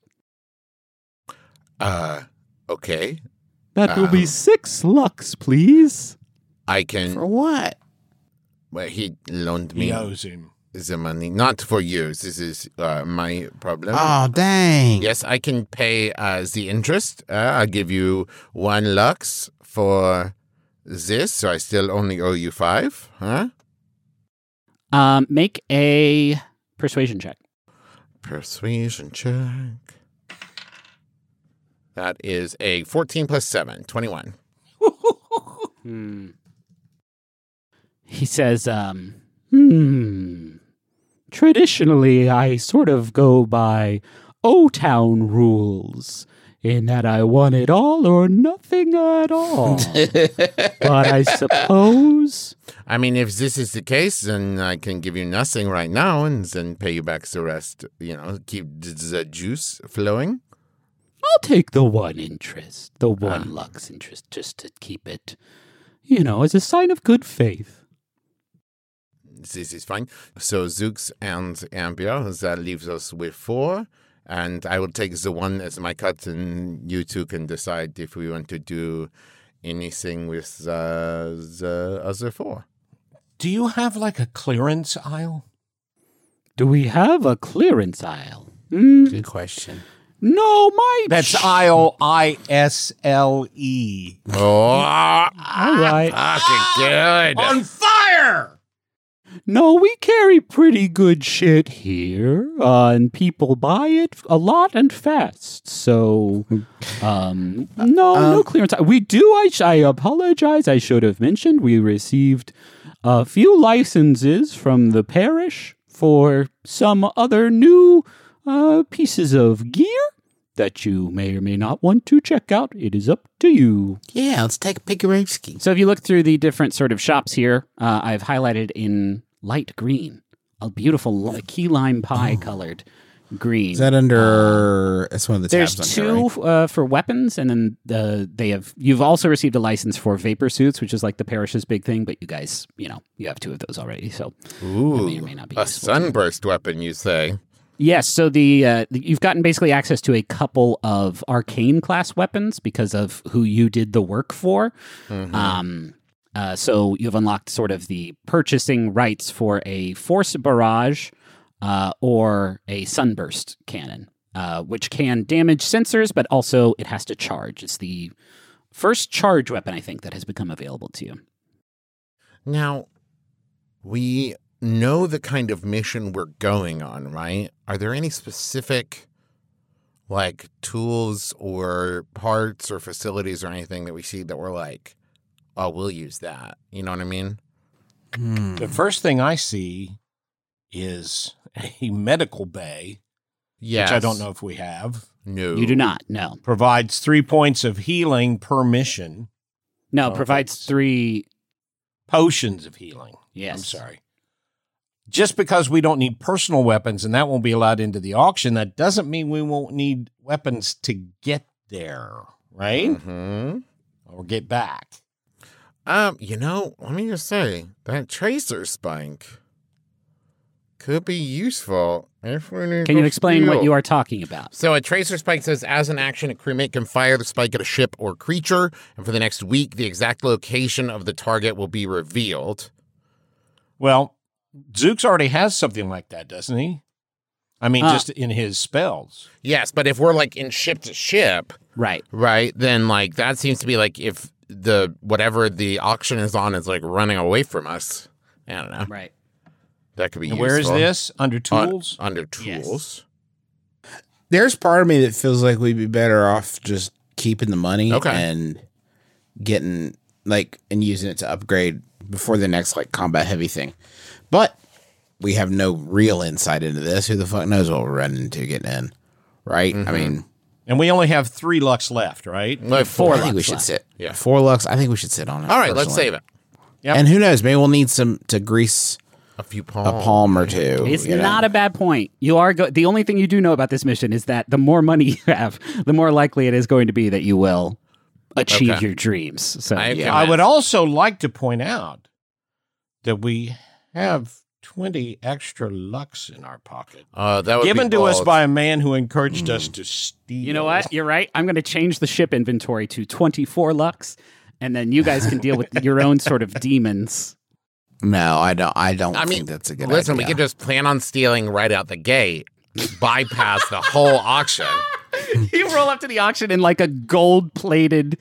Uh, okay. That will be Um, six lux, please. I can. For what? Well, he loaned me He owes him. the money, not for years. This is uh, my problem. Oh, dang. Yes, I can pay uh, the interest. Uh, I'll give you one lux for this, so I still only owe you five, huh? Um, make a persuasion check. Persuasion check. That is a fourteen plus seven, twenty-one. Hmm. He says, um, hmm. Traditionally, I sort of go by O-Town rules, in that I want it all or nothing at all. But I suppose... I mean, if this is the case, then I can give you nothing right now and then pay you back the rest, you know, keep the juice flowing. I'll take the one interest, the one lux interest, just to keep it, you know, as a sign of good faith. This is fine. So Zooks and Ambia, that leaves us with four. And I will take the one as my cut, and you two can decide if we want to do anything with uh, the other four. Do you have like a clearance aisle? Do we have a clearance aisle? Mm, Good question. no, my... That's aisle I S L E. Oh, All right. fucking good. On fire! No, we carry pretty good shit here, uh, and people buy it a lot and fast. So, um, no, no Um, clearance. We do. I, I apologize. I should have mentioned we received a few licenses from the parish for some other new uh, pieces of gear that you may or may not want to check out. It is up to you. Yeah, let's take a Pigarewski. So if you look through the different sort of shops here, uh, I've highlighted in light green, a beautiful li- key lime pie colored green. Is that under? That's one of the There's tabs two under, right? uh, for weapons, and then the they have. You've also received a license for vapor suits, which is like the parish's big thing. But you guys, you know, you have two of those already, so Ooh, may or may not be a useful to you. sunburst weapon, you say? yes. So the, uh, the you've gotten basically access to a couple of arcane class weapons because of who you did the work for. Mhm. Um, uh, so you've unlocked sort of the purchasing rights for a force barrage uh, or a sunburst cannon, uh, which can damage sensors, but also it has to charge. It's the first charge weapon, I think, that has become available to you. Now, we know the kind of mission we're going on, right? Are there any specific, like, tools or parts or facilities or anything that we see that we're like, oh, we'll use that? You know what I mean? Hmm. The first thing I see is a medical bay, Yes. which I don't know if we have. No. You do not, no. Provides three points of healing per mission. No, Oh, provides that's- three. Potions of healing. Yes. I'm sorry. Just because we don't need personal weapons and that won't be allowed into the auction, that doesn't mean we won't need weapons to get there, right? Mm-hmm. Or get back. Um, you know, let me just say that tracer spike could be useful if we need Can you to explain what steal. you are talking about? So a tracer spike says, as an action, a crewmate can fire the spike at a ship or creature, and for the next week, the exact location of the target will be revealed. Well, Zooks already has something like that, doesn't he? I mean, Uh, just in his spells. Yes, but if we're like in ship to ship, Right. right, then like that seems to be like if the whatever the auction is on is like running away from us. I don't know. Right. That could be And useful. where is this? Under Un- tools? under Yes. tools. There's part of me that feels like we'd be better off just keeping the money Okay. and getting like and using it to upgrade before the next like combat heavy thing. But we have no real insight into this. Who the fuck knows what we're running into getting in, right? I mean, And we only have three lux left, right? Like Four I think we lux should left. sit. Yeah. Four lux. I think we should sit on it. All right, let's personally. save it. Yep. And who knows? Maybe we'll need some to grease A few a palms. palm or two. It's you know? not a bad point. You are go- the only thing you do know about this mission is that the more money you have, the more likely it is going to be that you will achieve Okay. your dreams. So I- yeah. I would also like to point out that we have twenty extra lux in our pocket. Uh, that would Given be to us bold. by a man who encouraged us to steal. You know what? You're right. I'm going to change the ship inventory to twenty-four lux, and then you guys can deal with your own sort of demons. No, I don't. I don't I think mean, that's a good listen, idea. we could just plan on stealing right out the gate, bypass the whole auction. You roll up to the auction in like a gold-plated.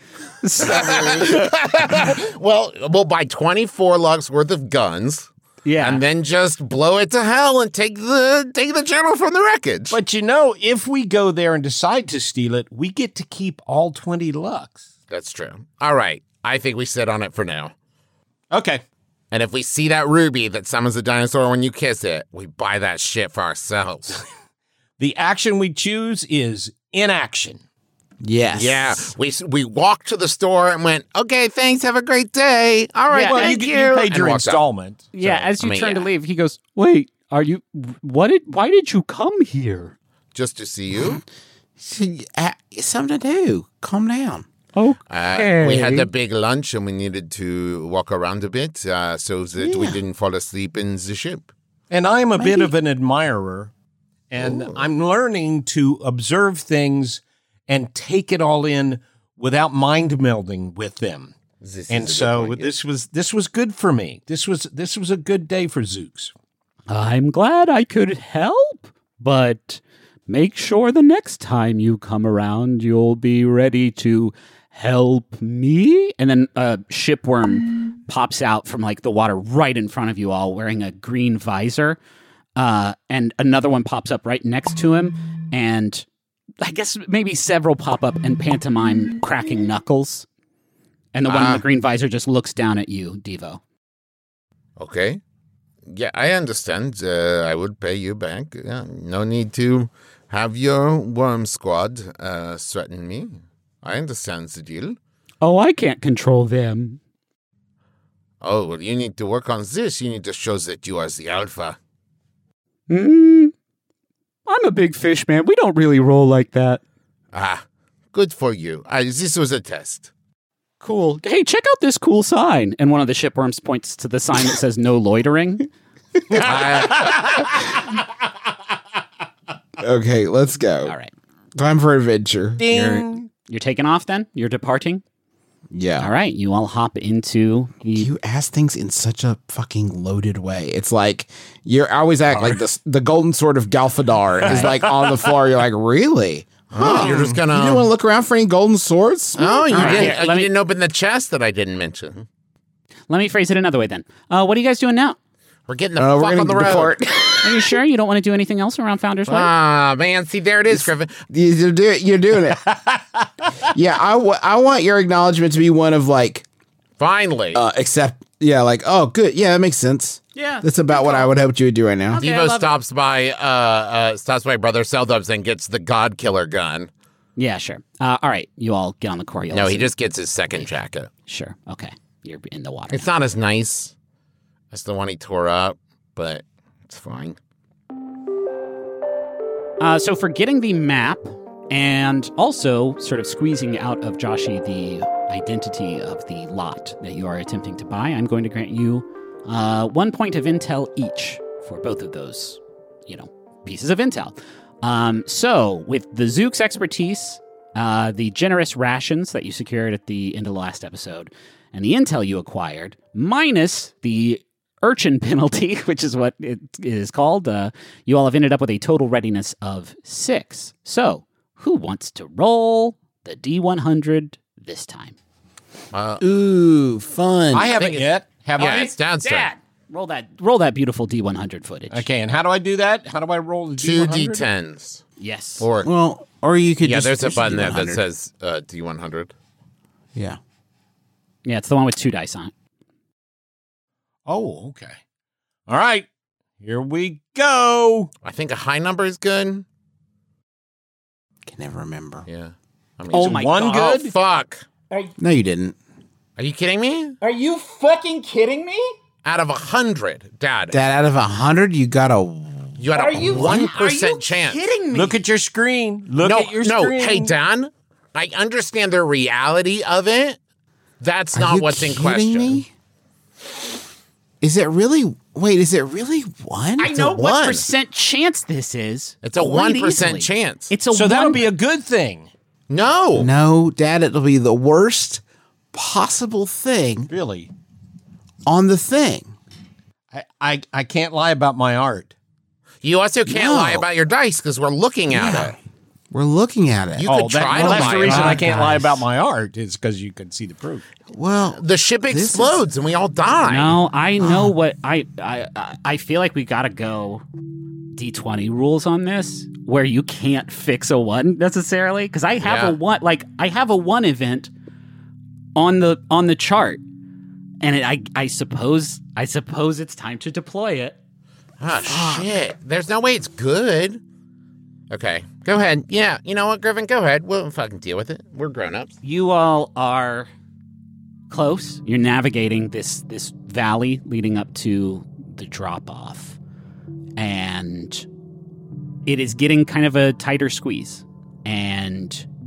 Well, we'll buy twenty-four lux worth of guns. Yeah. And then just blow it to hell and take the take the general from the wreckage. But you know, if we go there and decide to steal it, we get to keep all twenty lux. That's true. All right. I think we sit on it for now. Okay. And if we see that ruby that summons a dinosaur when you kiss it, we buy that shit for ourselves. The action we choose is inaction. Yes. Yeah. We we walked to the store and went, okay, thanks. Have a great day. All right. Yeah, Well, thank you, you. you paid And your walked out. installment. Yeah, so- as you I mean, turn to yeah. leave, he goes, "Wait, are you? What did? Why did you come here?" Just to see you. See, uh, something to do. Calm down. Oh, Uh, we had the big lunch and we needed to walk around a bit uh, so that we Yeah. didn't fall asleep in the ship. And I'm a bit Maybe- of an admirer, and I'm learning to observe things and take it all in without mind melding with them. This And is a good so point, this was this was good for me. This was this was a good day for Zooks. I'm glad I could help, but make sure the next time you come around, you'll be ready to help me. And then a shipworm pops out from like the water right in front of you all, wearing a green visor. Uh, and another one pops up right next to him, and I guess maybe several pop up and pantomime cracking knuckles. And the one in Ah. the green visor just looks down at you, Devo. Okay. Yeah, I understand. Uh, I would pay you back. Yeah, no need to have your worm squad uh, threaten me. I understand the deal. Oh, I can't control them. Oh, well, you need to work on this. You need to show that you are the alpha. Mm, I'm a big fish, man. We don't really roll like that. Ah, good for you. Uh, this was a test. Cool. Hey, check out this cool sign. And one of the shipworms points to the sign that says no loitering. Okay, let's go. All right. Time for adventure. You're, you're taking off then? You're departing? Yeah. All right. You all hop into the. You ask things in such a fucking loaded way. It's like you're I always act like the the golden sword of Galfadar is like on the floor. You're like, really? Oh, you're just gonna. You didn't want to look around for any golden swords? Oh, you All right, didn't. here, uh, let you me- didn't open the chest that I didn't mention. Let me phrase it another way then. Uh, what are you guys doing now? We're getting the Uh, we're fuck gonna on the road. depart. Are you sure you don't want to do anything else around Founders Way? Ah, man. See, there it is, Griffin. You're doing you're doing it. Yeah, I, w- I want your acknowledgement to be one of like, Finally. uh, accept. Yeah, like, oh, good. Yeah, that makes sense. Yeah. That's about what I would hope you would do right now. Okay, I Devo love it. stops by, uh, uh, stops by Brother Seldubs and gets the God Killer gun. Yeah, sure. Uh, all right. You all get on the Coriolis. No, he just gets his second jacket. Sure. Okay. You're in the water. It's not as nice as the one he tore up, but it's fine. Uh, so for getting the map and also sort of squeezing out of Joshi the identity of the lot that you are attempting to buy, I'm going to grant you uh, one point of intel each for both of those, you know, pieces of intel. Um, so with the Zook's expertise, uh, the generous rations that you secured at the end of the last episode, and the intel you acquired, minus the urchin penalty, which is what it is called, uh, you all have ended up with a total readiness of six. So, who wants to roll the D one hundred this time? Ooh, fun. I haven't yet. Have Yeah, I? it's downstairs. Dad, roll that, roll that beautiful D one hundred footage. Okay, and how do I do that? How do I roll the Two D D one hundred? tens. Yes. Or, well, or you could yeah, just there's a push button there D that one hundred. says uh, D one hundred. Yeah. Yeah, it's the one with two dice on it. Oh, okay. All right, here we go. I think a high number is good. Can never remember. Yeah. I mean, Oh Is my one God. good? Oh, fuck. No, you didn't. Are you kidding me? Are you fucking kidding me? Out of a hundred, Dad, Dad, out of a hundred, you got a. you had Are a you one Are you percent chance. kidding me? Look at your screen. Look no, at your no. screen. Hey, Dan, I understand the reality of it. That's Are not you what's in kidding question. me? Is it really? Wait, is it really one? I It's know a what one. percent chance this is. It's a quite one percent easily. chance. It's a So one. that'll be a good thing. No. No, Dad, it'll be the worst possible thing Really. on the thing. I, I, I can't lie about my art. You also can't No. lie about your dice because we're looking at Yeah. it. We're looking at it. You Oh, could that, try well, to that's lie the reason about I it. can't lie guys. about my art is because you can see the proof. well, The ship This is- explodes and we all die. No, I know what I I I- I feel like we gotta go D twenty rules on this, where you can't fix a one necessarily. Because I have Yeah. a one, like I have a one event on the on the chart, and it, I I suppose I suppose it's time to deploy it. Oh, shit. There's no way it's good. Okay, go ahead. Yeah, you know what, Griffin? Go ahead. We'll fucking deal with it. We're grown-ups. You all are close. You're navigating this this valley leading up to the drop off, and it is getting kind of a tighter squeeze. And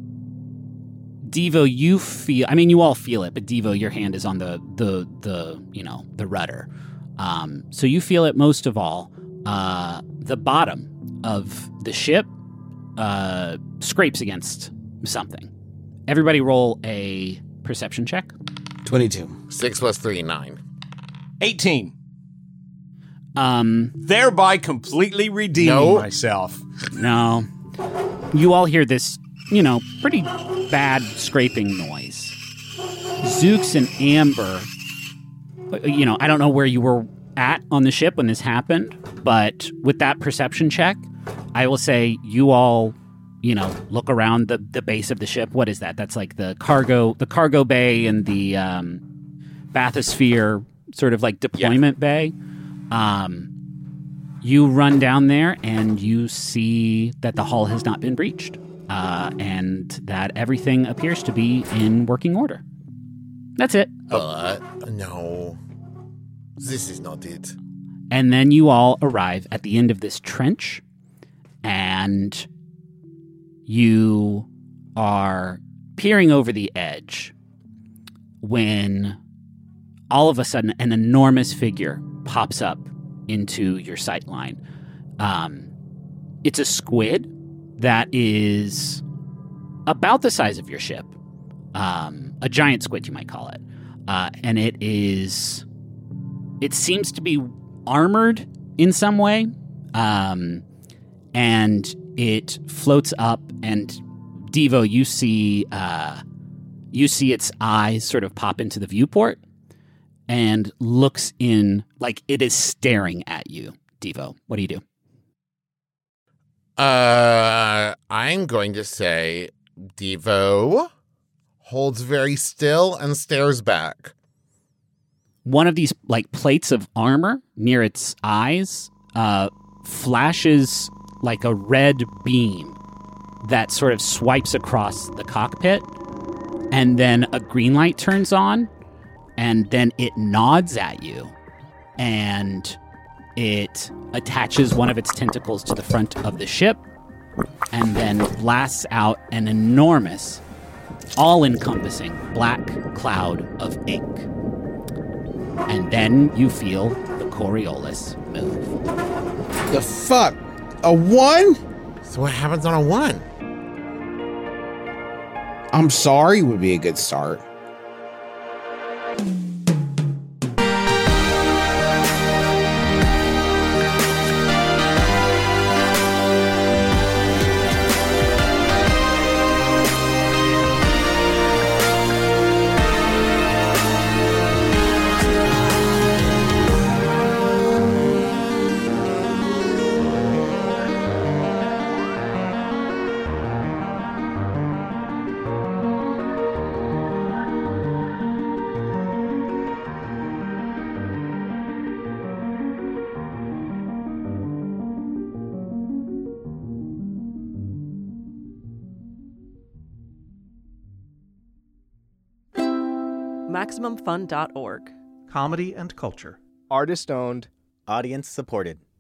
Devo, you feel, I mean, you all feel it, but Devo, your hand is on the, the, the you know, the rudder. Um, so you feel it most of all. Uh, the bottom of the ship uh, scrapes against something. Everybody roll a perception check. twenty-two. Six plus three, nine. eighteen. Um, Thereby completely redeeming No. myself. no. You all hear this, you know, pretty bad scraping noise. Zooks and Amber, you know, I don't know where you were at on the ship when this happened, but with that perception check, I will say you all, you know, look around the, the base of the ship. What is that? That's like the cargo, the cargo bay and the um, bathysphere sort of like deployment bay. Um, you run down there and you see that the hull has not been breached, uh, and that everything appears to be in working order. That's it. But, no. This is not it. And then you all arrive at the end of this trench, and you are peering over the edge when all of a sudden an enormous figure pops up into your sight line. Um, it's a squid that is about the size of your ship. Um, a giant squid, you might call it. Uh, and it is... It seems to be armored in some way. Um, and it floats up, and Devo, you see... Uh, you see its eyes sort of pop into the viewport and looks in, like it is staring at you. Devo, what do you do? Uh, I'm going to say Devo holds very still and stares back. One of these like plates of armor near its eyes uh, flashes like a red beam that sort of swipes across the cockpit, and then a green light turns on, and then it nods at you, and it attaches one of its tentacles to the front of the ship, and then blasts out an enormous, all-encompassing black cloud of ink. And then you feel the Coriolis move. The fuck? A one? So what happens on a one? I'm sorry would be a good start. Maximum Fun dot org. Comedy and culture. Artist owned, audience supported.